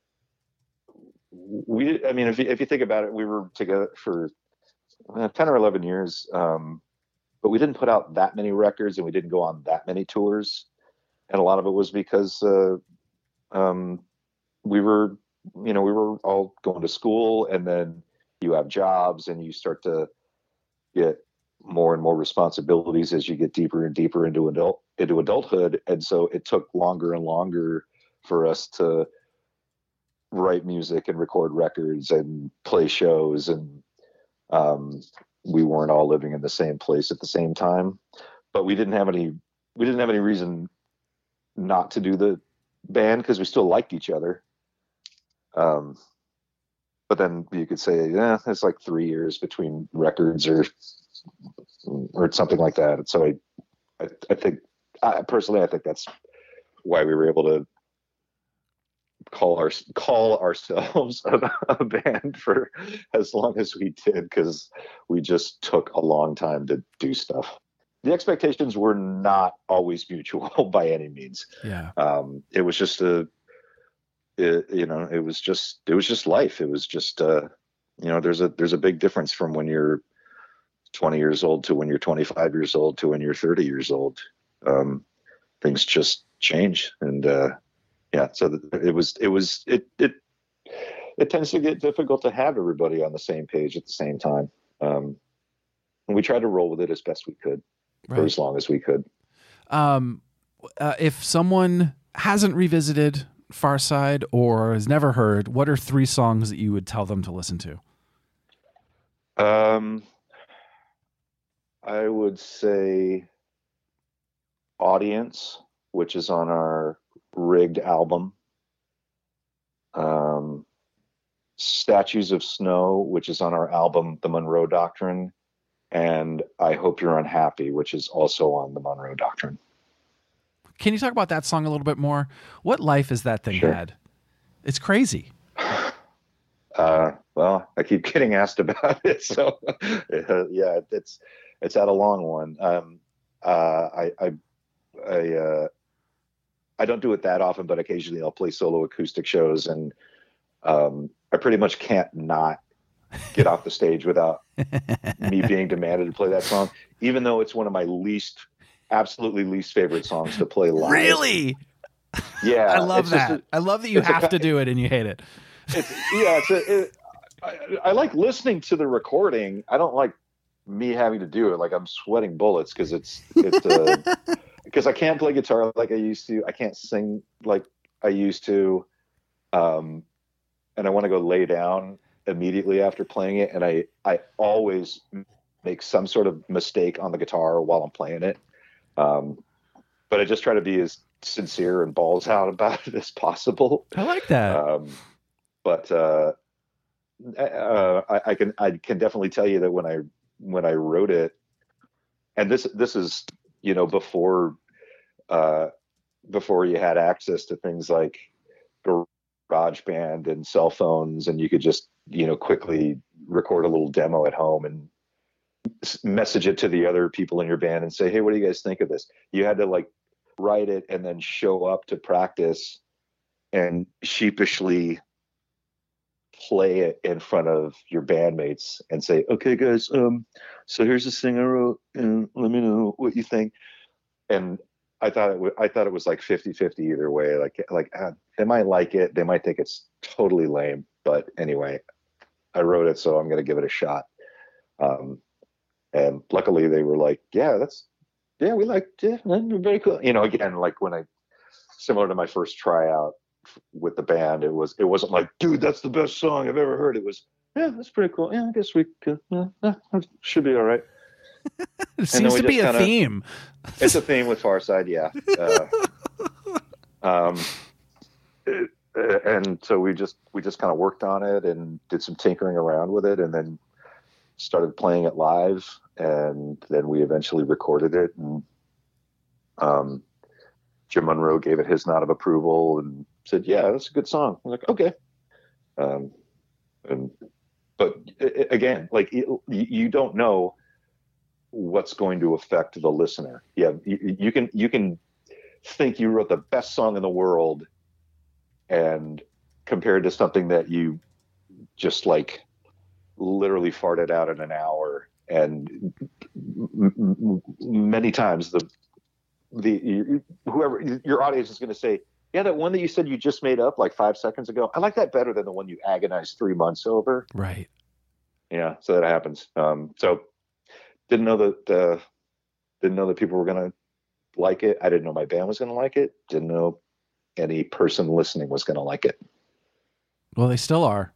Speaker 5: we, I mean, if you, if you think about it, we were together for uh, ten or eleven years, um, but we didn't put out that many records, and we didn't go on that many tours. And a lot of it was because uh, um, we were, you know, we were all going to school, and then you have jobs, and you start to get more and more responsibilities as you get deeper and deeper into adult into adulthood. And so it took longer and longer for us to write music and record records and play shows. And um, we weren't all living in the same place at the same time, but we didn't have any, we didn't have any reason not to do the band, because we still liked each other. Um, but then you could say, yeah, it's like three years between records, or or something like that. And so I, I, I think, I, personally, I think that's why we were able to call our call ourselves a, a band for as long as we did, because we just took a long time to do stuff. The expectations were not always mutual by any means.
Speaker 4: Yeah.
Speaker 5: Um, it was just a, it, you know, it was just, it was just life. It was just, uh, you know, there's a, there's a big difference from when you're twenty years old to when you're twenty-five years old to when you're thirty years old. Um, things just change. And, uh, yeah, so it was, it was, it, it, it tends to get difficult to have everybody on the same page at the same time. Um, and we tried to roll with it as best we could, right, for as long as we could.
Speaker 4: Um, uh, if someone hasn't revisited Farside or has never heard, what are three songs that you would tell them to listen to?
Speaker 5: Um, I would say Audience, which is on our Rigged album. Um, Statues of Snow, which is on our album, The Monroe Doctrine. And I Hope You're Unhappy, which is also on The Monroe Doctrine.
Speaker 4: Can you talk about that song a little bit more? What life has that thing
Speaker 5: Sure.
Speaker 4: had? It's crazy.
Speaker 5: Uh, well, I keep getting asked about it. So uh, yeah, it's, it's had a long one. Um, uh, I, I, I, uh, I don't do it that often, but occasionally I'll play solo acoustic shows, and um, I pretty much can't not get off the stage without me being demanded to play that song, even though it's one of my least, absolutely least favorite songs to play live.
Speaker 4: Really?
Speaker 5: Yeah.
Speaker 4: I love that.
Speaker 5: A,
Speaker 4: I love that you have a, to do it and you hate it.
Speaker 5: It's, yeah. It's a, it, I, I like listening to the recording. I don't like me having to do it. Like I'm sweating bullets because it's, it's, uh, because I can't play guitar like I used to. I can't sing like I used to. Um, and I want to go lay down immediately after playing it. And I, I always make some sort of mistake on the guitar while I'm playing it. Um, but I just try to be as sincere and balls out about it as possible.
Speaker 4: I like that.
Speaker 5: Um, but, uh, uh, I, I can, I can definitely tell you that when I, when I wrote it, and this, this is, you know, before, uh, before you had access to things like GarageBand and cell phones, and you could just, you know, quickly record a little demo at home and message it to the other people in your band and say, hey, what do you guys think of this? You had to like write it and then show up to practice and sheepishly play it in front of your bandmates and say, okay, guys, um, so here's this thing I wrote and let me know what you think. And I thought it w- I thought it was like fifty fifty either way. Like, like uh, they might like it. They might think it's totally lame, but anyway, I wrote it, so I'm going to give it a shot. Um, and luckily they were like, yeah, that's, yeah, we liked it. Very cool. You know, again, like when I, similar to my first tryout with the band, it was, it wasn't like, dude, that's the best song I've ever heard. It was, yeah, that's pretty cool. Yeah, I guess we could, uh, uh, should be all right.
Speaker 4: It seems to be a
Speaker 5: kinda,
Speaker 4: theme.
Speaker 5: It's a theme with Farside, yeah. Uh, um, it, and so we just we just kind of worked on it and did some tinkering around with it, and then started playing it live, and then we eventually recorded it. And um, Jim Monroe gave it his nod of approval and said, "Yeah, that's a good song." I'm like, "Okay." Um, and but it, again, like it, you don't know what's going to affect the listener. Yeah, you, you can you can think you wrote the best song in the world, and compared to something that you just like literally farted out in an hour, and m- m- many times the the whoever your audience is going to say, yeah, that one that you said you just made up like five seconds ago, I like that better than the one you agonized three months over.
Speaker 4: Right.
Speaker 5: Yeah, so that happens. Um, so didn't know that uh, didn't know that people were going to like it. I didn't know my band was going to like it. Didn't know any person listening was going to like it.
Speaker 4: Well, they still are.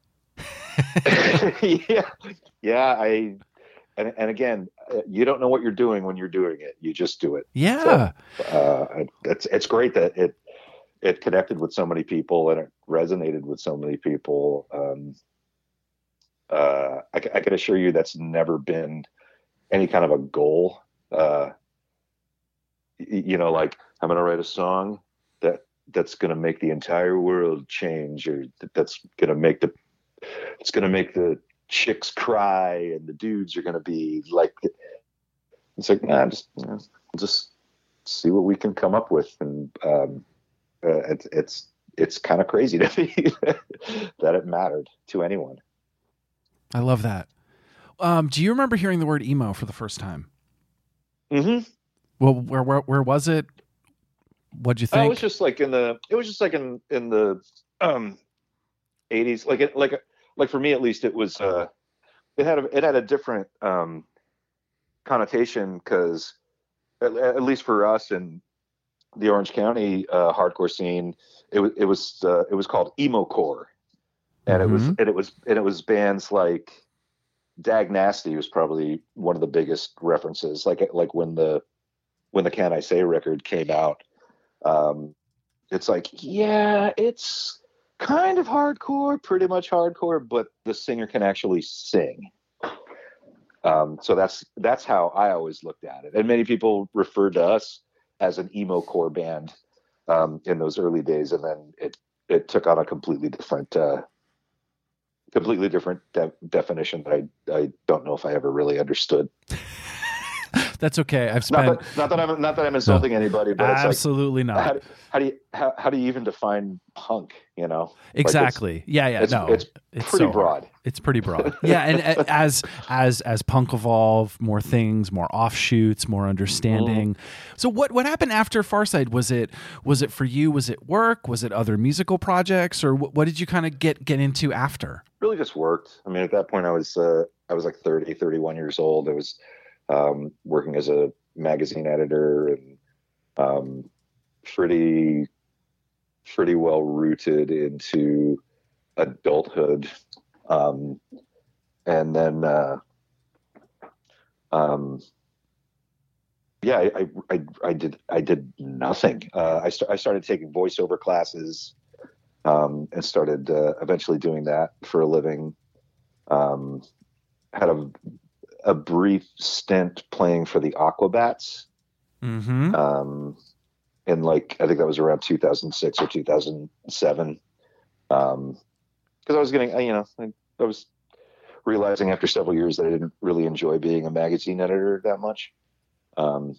Speaker 5: yeah, yeah. I and and again, you don't know what you're doing when you're doing it. You just do it.
Speaker 4: Yeah.
Speaker 5: So, uh, it's it's great that it it connected with so many people and it resonated with so many people. Um, uh, I, I can assure you that's never been any kind of a goal. Uh, you know, like I'm going to write a song that that's going to make the entire world change, or that's going to make the it's going to make the chicks cry and the dudes are going to be like, it's like, nah, just, you know, just see what we can come up with. And, um, uh, it's, it's, it's kind of crazy to me that it mattered to anyone.
Speaker 4: I love that. Um, do you remember hearing the word emo for the first time?
Speaker 5: Mm-hmm.
Speaker 4: Well, where, where, where was it? What'd you think?
Speaker 5: Oh, it was just like in the, it was just like in, in the, um, eighties, like it, like, like for me, at least it was, uh, it had, a, it had a different, um, connotation. Cause at, at least for us in the Orange County, uh, hardcore scene, it was, it was, uh, it was called emo core. And mm-hmm. it was, and it was, and it was bands like Dag Nasty was probably one of the biggest references. Like, like when the, when the Can I Say record came out, um, it's like, yeah, it's kind of hardcore, pretty much hardcore, but the singer can actually sing. Um, so that's, that's how I always looked at it. And many people referred to us as an emo core band, um, in those early days. And then it, it took on a completely different, uh, completely different de- definition that I, I don't know if I ever really understood.
Speaker 4: That's okay. I've spent
Speaker 5: not that, not that I'm not that I'm insulting no, anybody, but it's
Speaker 4: absolutely
Speaker 5: like,
Speaker 4: not.
Speaker 5: How, how do you how, how do you even define punk? You know,
Speaker 4: exactly.
Speaker 5: Like
Speaker 4: yeah, yeah.
Speaker 5: It's,
Speaker 4: no,
Speaker 5: it's,
Speaker 4: it's
Speaker 5: pretty
Speaker 4: so
Speaker 5: broad.
Speaker 4: Hard. It's pretty broad. Yeah, and as as as punk evolved, more things, more offshoots, more understanding. Mm-hmm. So what what happened after Farside? Was it was it for you? Was it work? Was it other musical projects, or what, what did you kind of get get into after?
Speaker 5: Really, just worked. I mean, at that point, I was uh, I was like thirty, thirty-one years old. I was um, working as a magazine editor and um, pretty pretty well rooted into adulthood. Um, and then, uh, um, yeah, I, I, I did, I did nothing. Uh, I, st- I started taking voiceover classes, um, and started, uh, eventually doing that for a living. Um, had a, a brief stint playing for the Aquabats.
Speaker 4: Mm-hmm.
Speaker 5: Um, and like, I think that was around two thousand six or two thousand seven. Um, cause I was getting, you know, I, I was realizing after several years that I didn't really enjoy being a magazine editor that much. Um,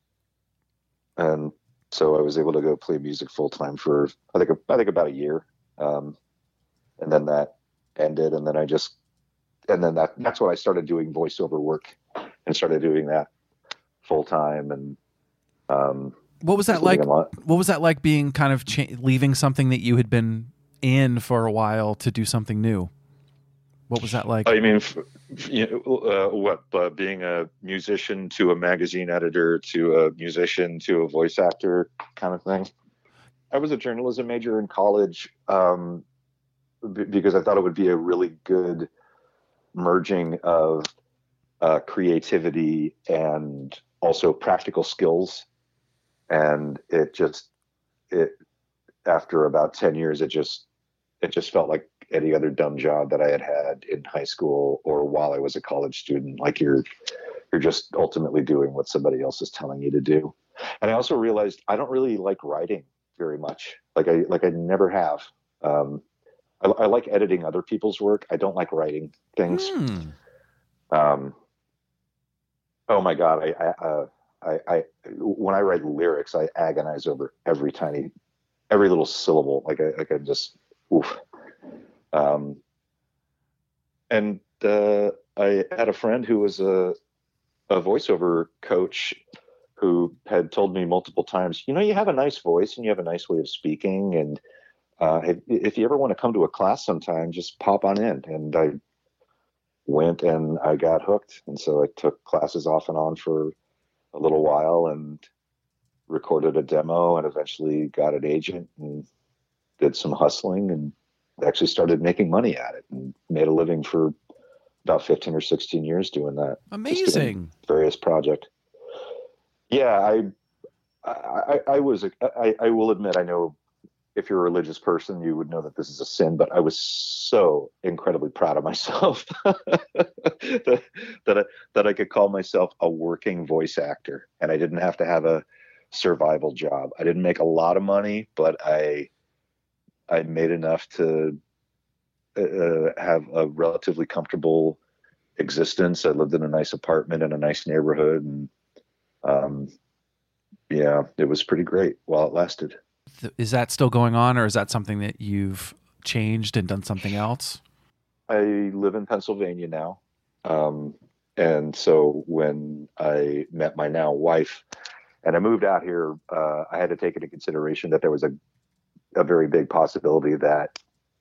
Speaker 5: and so I was able to go play music full time for, I think, I think about a year. Um, and then that ended. And then I just, and then that, that's when I started doing voiceover work and started doing that full time. And, um,
Speaker 4: what was that like? What was that like being kind of cha- leaving something that you had been in for a while to do something new? What was that like?
Speaker 5: I mean, you know, uh, what, uh, being a musician to a magazine editor to a musician to a voice actor kind of thing. I was a journalism major in college um, b- because I thought it would be a really good merging of uh, creativity and also practical skills. And it just, it, after about ten years, it just, it just felt like any other dumb job that I had had in high school or while I was a college student. Like you're, you're just ultimately doing what somebody else is telling you to do. And I also realized I don't really like writing very much. Like I, like I never have. Um, I, I like editing other people's work. I don't like writing things.
Speaker 4: Mm.
Speaker 5: Um, oh my God. I, I, uh, I, I, when I write lyrics, I agonize over every tiny, every little syllable. Like I, like I just, oof. Um, and, uh, I had a friend who was a, a voiceover coach who had told me multiple times, you know, you have a nice voice and you have a nice way of speaking. And, uh, if, if you ever want to come to a class sometime, just pop on in. And I went and I got hooked. And so I took classes off and on for a little while and recorded a demo and eventually got an agent and did some hustling and actually started making money at it and made a living for about fifteen or sixteen years doing that.
Speaker 4: Amazing.
Speaker 5: Various projects. Yeah. I, I, I was, I, I will admit, I know if you're a religious person, you would know that this is a sin, but I was so incredibly proud of myself that, that, I, that I could call myself a working voice actor and I didn't have to have a survival job. I didn't make a lot of money, but I, I made enough to uh, have a relatively comfortable existence. I lived in a nice apartment in a nice neighborhood. And, um, yeah, it was pretty great while it lasted.
Speaker 4: Is that still going on, or is that something that you've changed and done something else?
Speaker 5: I live in Pennsylvania now. Um, and so when I met my now wife and I moved out here, uh, I had to take into consideration that there was a, a very big possibility that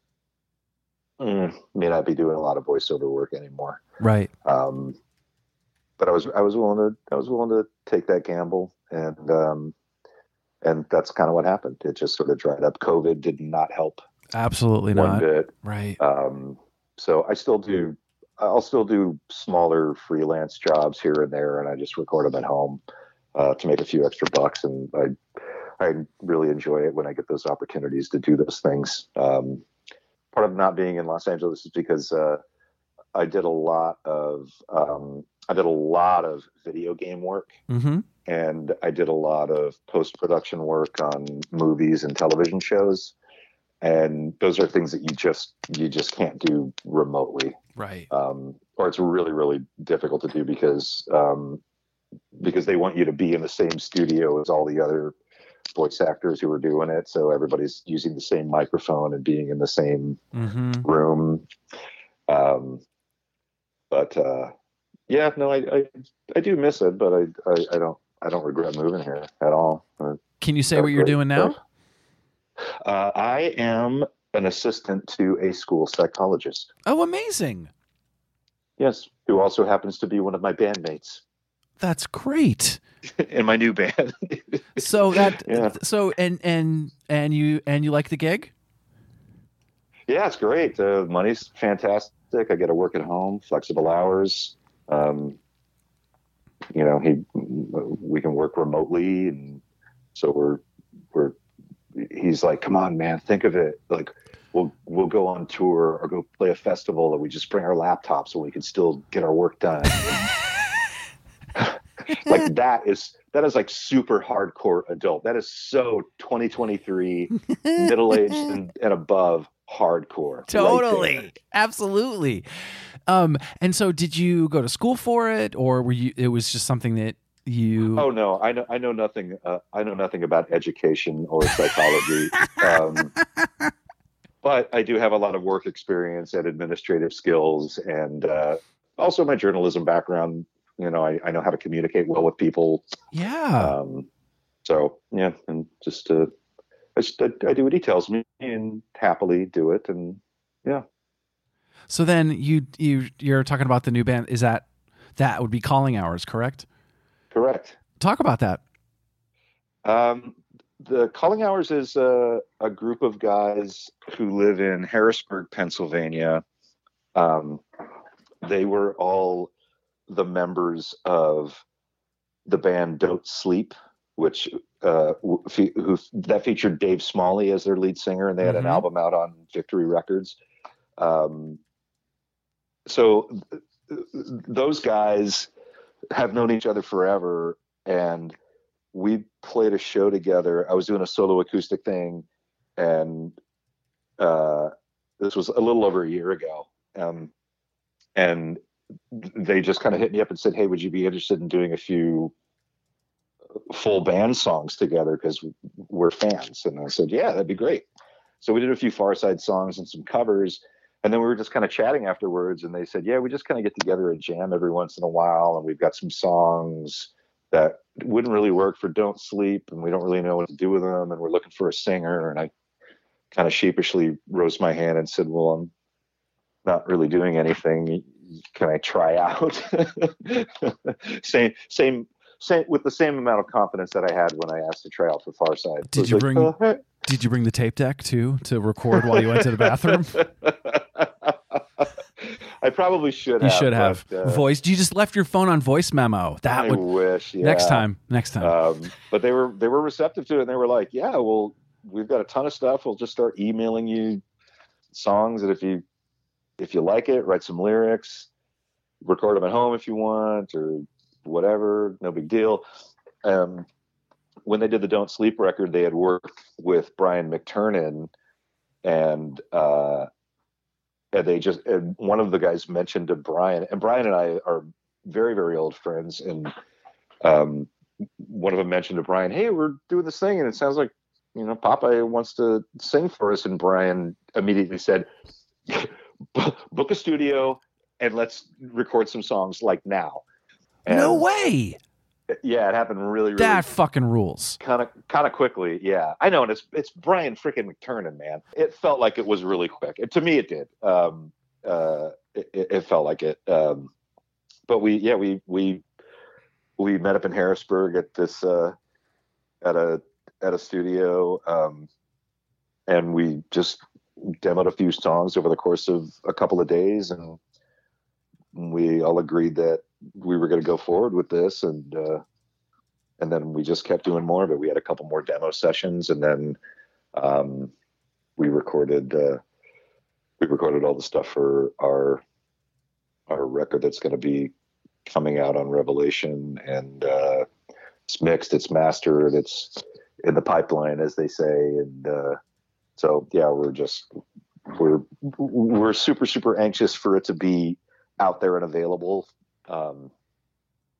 Speaker 5: mm, may not be doing a lot of voiceover work anymore.
Speaker 4: Right.
Speaker 5: Um, but I was, I was willing to, I was willing to take that gamble. And, um, and that's kind of what happened. It just sort of dried up. COVID did not help.
Speaker 4: Absolutely
Speaker 5: one
Speaker 4: not.
Speaker 5: bit.
Speaker 4: Right.
Speaker 5: Um, so I still do, I'll still do smaller freelance jobs here and there. And I just record them at home, uh, to make a few extra bucks. And I, I really enjoy it when I get those opportunities to do those things. Um, part of not being in Los Angeles is because, uh, I did a lot of, um, I did a lot of video game work.
Speaker 4: Mm-hmm.
Speaker 5: And I did a lot of post-production work on movies and television shows. And those are things that you just, you just can't do remotely.
Speaker 4: Right.
Speaker 5: Um, or it's really, really difficult to do because, um, because they want you to be in the same studio as all the other voice actors who are doing it. So everybody's using the same microphone and being in the same mm-hmm. room. Um, but, uh, yeah, no, I, I, I do miss it, but I, I, I don't, I don't regret moving here at all.
Speaker 4: Can you say what you're doing now?
Speaker 5: Uh, I am an assistant to a school psychologist.
Speaker 4: Oh, amazing.
Speaker 5: Yes. Who also happens to be one of my bandmates.
Speaker 4: That's great.
Speaker 5: In my new band.
Speaker 4: so that, yeah. so, and, and, and you, and you like the gig?
Speaker 5: Yeah, it's great. The uh, money's fantastic. I get to work at home, flexible hours. Um, you know, he, we can work remotely. And so we're, we're, he's like, come on, man, think of it. Like, we'll, we'll go on tour or go play a festival, and we just bring our laptops so we can still get our work done. Like that is, that is like super hardcore adult. That is so twenty twenty-three middle-aged and, and above hardcore.
Speaker 4: Totally.
Speaker 5: Right,
Speaker 4: absolutely. Um, and so did you go to school for it, or were you, it was just something that you,
Speaker 5: oh no, I know, I know nothing. Uh, I know nothing about education or psychology. um, but I do have a lot of work experience and administrative skills, and, uh, also my journalism background. You know, I, I know how to communicate well with people.
Speaker 4: Yeah.
Speaker 5: Um, so yeah, and just, uh, I, just I, I do what he tells me and happily do it. And yeah.
Speaker 4: So then you, you, you're talking about the new band. Is that, that would be Calling Hours, correct?
Speaker 5: Correct.
Speaker 4: Talk about that.
Speaker 5: Um, the Calling Hours is a, a group of guys who live in Harrisburg, Pennsylvania. Um, they were all the members of the band Don't Sleep, which uh, fe- who that featured Dave Smalley as their lead singer, and they had mm-hmm. an album out on Victory Records. Um, so th- those guys have known each other forever, and we played a show together. I was doing a solo acoustic thing, and uh, this was a little over a year ago, um, and they just kind of hit me up and said, hey, would you be interested in doing a few full band songs together? Because we're fans. And I said, yeah, that'd be great. So we did a few Far Side songs and some covers. And then we were just kind of chatting afterwards. And they said, yeah, we just kind of get together and jam every once in a while. And we've got some songs that wouldn't really work for Don't Sleep. And we don't really know what to do with them. And we're looking for a singer. And I kind of sheepishly rose my hand and said, well, I'm not really doing anything. Can I try out? same, same, same, with the same amount of confidence that I had when I asked to try out for Far Side.
Speaker 4: Did you
Speaker 5: like,
Speaker 4: bring?
Speaker 5: oh, hey.
Speaker 4: Did you bring the tape deck too to record while you went to the bathroom?
Speaker 5: I probably should.
Speaker 4: You
Speaker 5: have,
Speaker 4: should have
Speaker 5: but, uh,
Speaker 4: voice. You just left your phone on voice memo. That
Speaker 5: I
Speaker 4: would
Speaker 5: wish. Yeah.
Speaker 4: Next time. Next time.
Speaker 5: Um, but they were they were receptive to it, and they were like, "Yeah, well, we've got a ton of stuff. We'll just start emailing you songs, and if you if you like it, write some lyrics, record them at home if you want, or whatever. No big deal." Um, when they did the Don't Sleep record, they had worked with Brian McTernan, and uh, and they just and one of the guys mentioned to Brian, and Brian and I are very very old friends, and um, one of them mentioned to Brian, "Hey, we're doing this thing, and it sounds like, you know, Popeye wants to sing for us." And Brian immediately said, book a studio and let's record some songs like now. And
Speaker 4: no way.
Speaker 5: Yeah, it happened really, really
Speaker 4: that fucking rules.
Speaker 5: Kind of, kind of quickly. Yeah, I know. And it's, it's Brian freaking McTernan, man. It felt like it was really quick. And to me, it did. Um, uh, it, it felt like it. Um, but we, yeah, we, we, we met up in Harrisburg at this, uh, at a, at a studio. Um, and we just demoed a few songs over the course of a couple of days, and we all agreed that we were going to go forward with this. And, uh, and then we just kept doing more of it. We had a couple more demo sessions, and then, um, we recorded, uh, we recorded all the stuff for our, our record that's going to be coming out on Revelation, and, uh, it's mixed, it's mastered, it's in the pipeline, as they say. And, uh, so yeah, we're just, we're, we're super, super anxious for it to be out there and available. Um,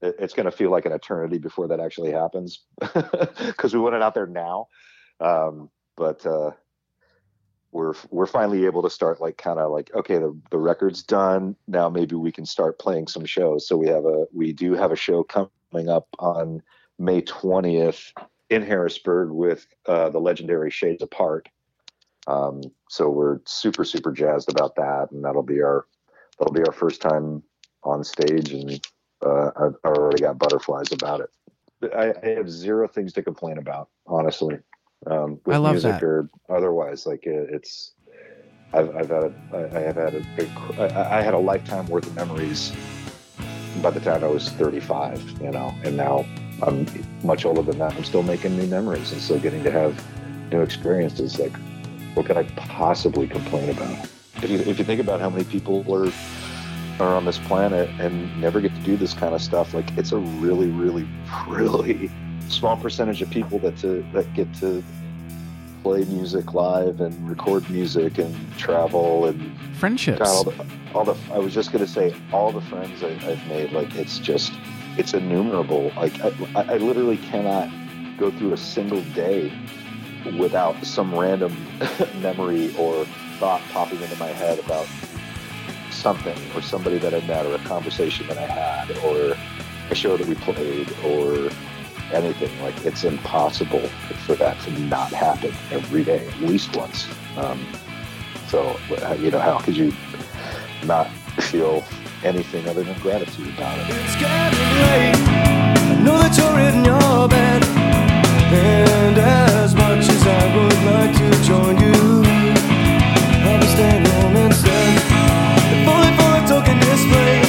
Speaker 5: it, it's going to feel like an eternity before that actually happens because we want it out there now. Um, but uh, we're we're finally able to start like kind of like, okay, the the record's done now. Maybe we can start playing some shows. So we have a we do have a show coming up on May twentieth in Harrisburg with uh, the legendary Shades Apart. Um, so we're super super jazzed about that, and that'll be our that'll be our first time on stage, and uh, I've already got butterflies about it. I, I have zero things to complain about, honestly. Um, with
Speaker 4: I love
Speaker 5: music
Speaker 4: that.
Speaker 5: or otherwise, like it, it's, I've, I've had, a, I have had a big, I, I had a lifetime worth of memories by the time I was thirty-five, you know, and now I'm much older than that. I'm still making new memories and still getting to have new experiences. Like, what could I possibly complain about? If you, if you think about how many people are, are on this planet and never get to do this kind of stuff, like it's a really, really, really small percentage of people that to that get to play music live and record music and travel and
Speaker 4: friendships.
Speaker 5: God, all, the, all the I was just gonna say all the friends I, I've made. Like it's just it's innumerable. Like I, I literally cannot go through a single day without some random memory or thought popping into my head about something or somebody that I met or a conversation that I had or a show that we played or anything. Like it's impossible for that to not happen every day, at least once. Um, so, you know, how could you not feel anything other than gratitude about it?
Speaker 6: It's getting late. I know that you're in your bed, and as much as I would like to join you, I'll be staying home instead. If only for a token display,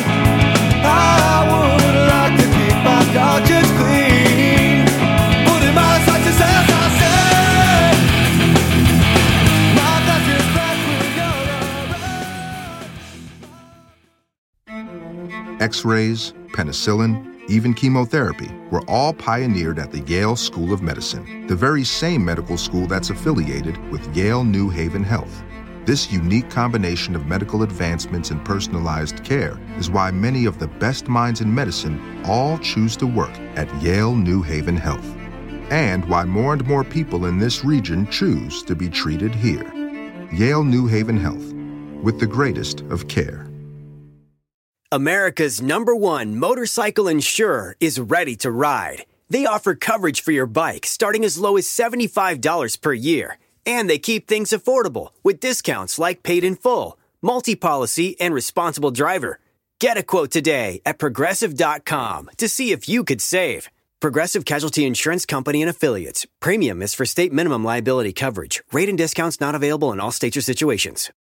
Speaker 6: I would like to keep my conscience clean. Putting my sights as I say, my conscience back when you're around.
Speaker 7: X-rays, penicillin, even chemotherapy were all pioneered at the Yale School of Medicine, the very same medical school that's affiliated with Yale New Haven Health. This unique combination of medical advancements and personalized care is why many of the best minds in medicine all choose to work at Yale New Haven Health, and why more and more people in this region choose to be treated here. Yale New Haven Health, with the greatest of care.
Speaker 3: America's number one motorcycle insurer is Ready to Ride. They offer coverage for your bike starting as low as seventy-five dollars per year. And they keep things affordable with discounts like paid in full, multi-policy, and responsible driver. Get a quote today at Progressive dot com to see if you could save. Progressive Casualty Insurance Company and Affiliates. Premium is for state minimum liability coverage. Rate and discounts not available in all states or situations.